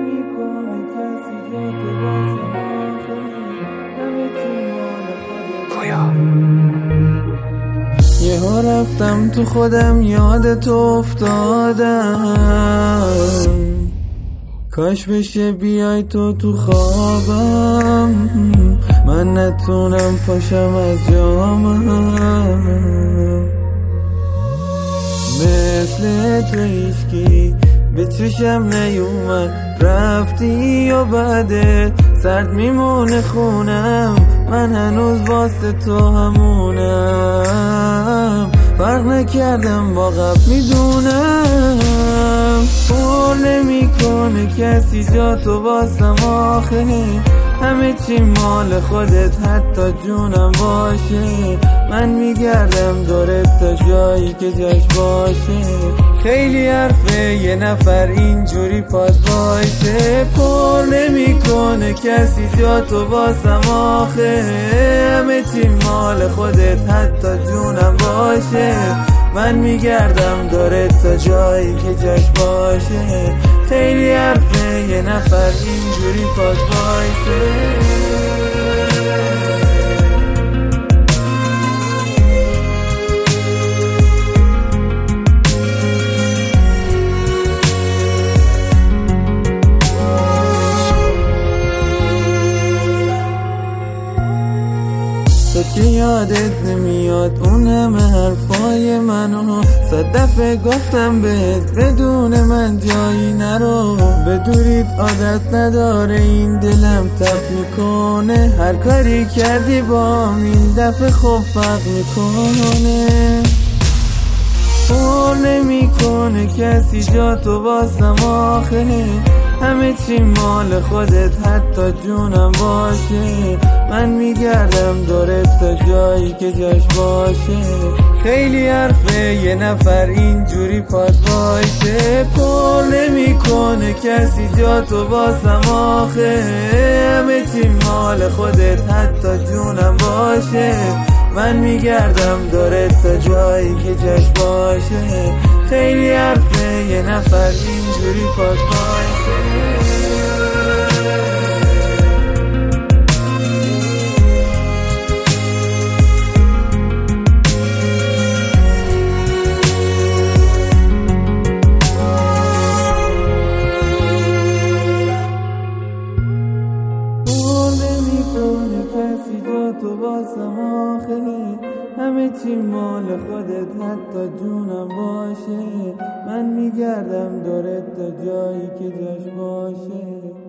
نمیکنه کسی جا تو واسه آخه همه چی مال خودت. یهو رفتم تو خودم یاد تو افتادم، کاش بشه بیای تو خوابم، من نتونم پاشم از جامم. مثل تو هیچکی به چشم نیومد، رفتی و بعدت سرد میمونه خونم، من هنوز واسه تو همونم، فرق نکردم با قبل میدونم. پر نمیکنه کسی جا تو واسم آخه همه چی مال خودت حتی جونم باشه، من میگردم دورت تا جایی که جاش باشه. خیلی حرفه یه نفر اینجوری پاد باشه، پر نمیکنه کسی جا تو واسم آخه همه چی مال خودت حتی جونم باشه، من میگردم دورت تا جایی که جاش باشه. خیلی حرفه یه نفر اینجوری پاد باشه. تو که یادت نمیاد اون همه حرفای منو، 100 دفعه گفتم بهت بدون من جایی نرو، بدونید عادت نداره این دلم تب میکنه، هر کاری کردی با این دفعه خوب فرق میکنه. پر نمیکنه کسی جا تو واسم آخه همه چی مال خودت حتی جونم باشه، من میگردم دورت تا جایی که جاش باشه. خیلی حرفه یه نفر اینجوری پاد باشه، پر نمیکنه کسی جا تو واسم آخه همه چی مال خودت حتی جونم باشه، من میگردم دورت تا جایی که جاش باشه. خیلی حرفه یه نفر اینجوری پاد باشه. کسی جا تو واسم آخه همه چی مال خودت حتی جونم باشه، من میگردم دورت تا جایی که جاش باشه.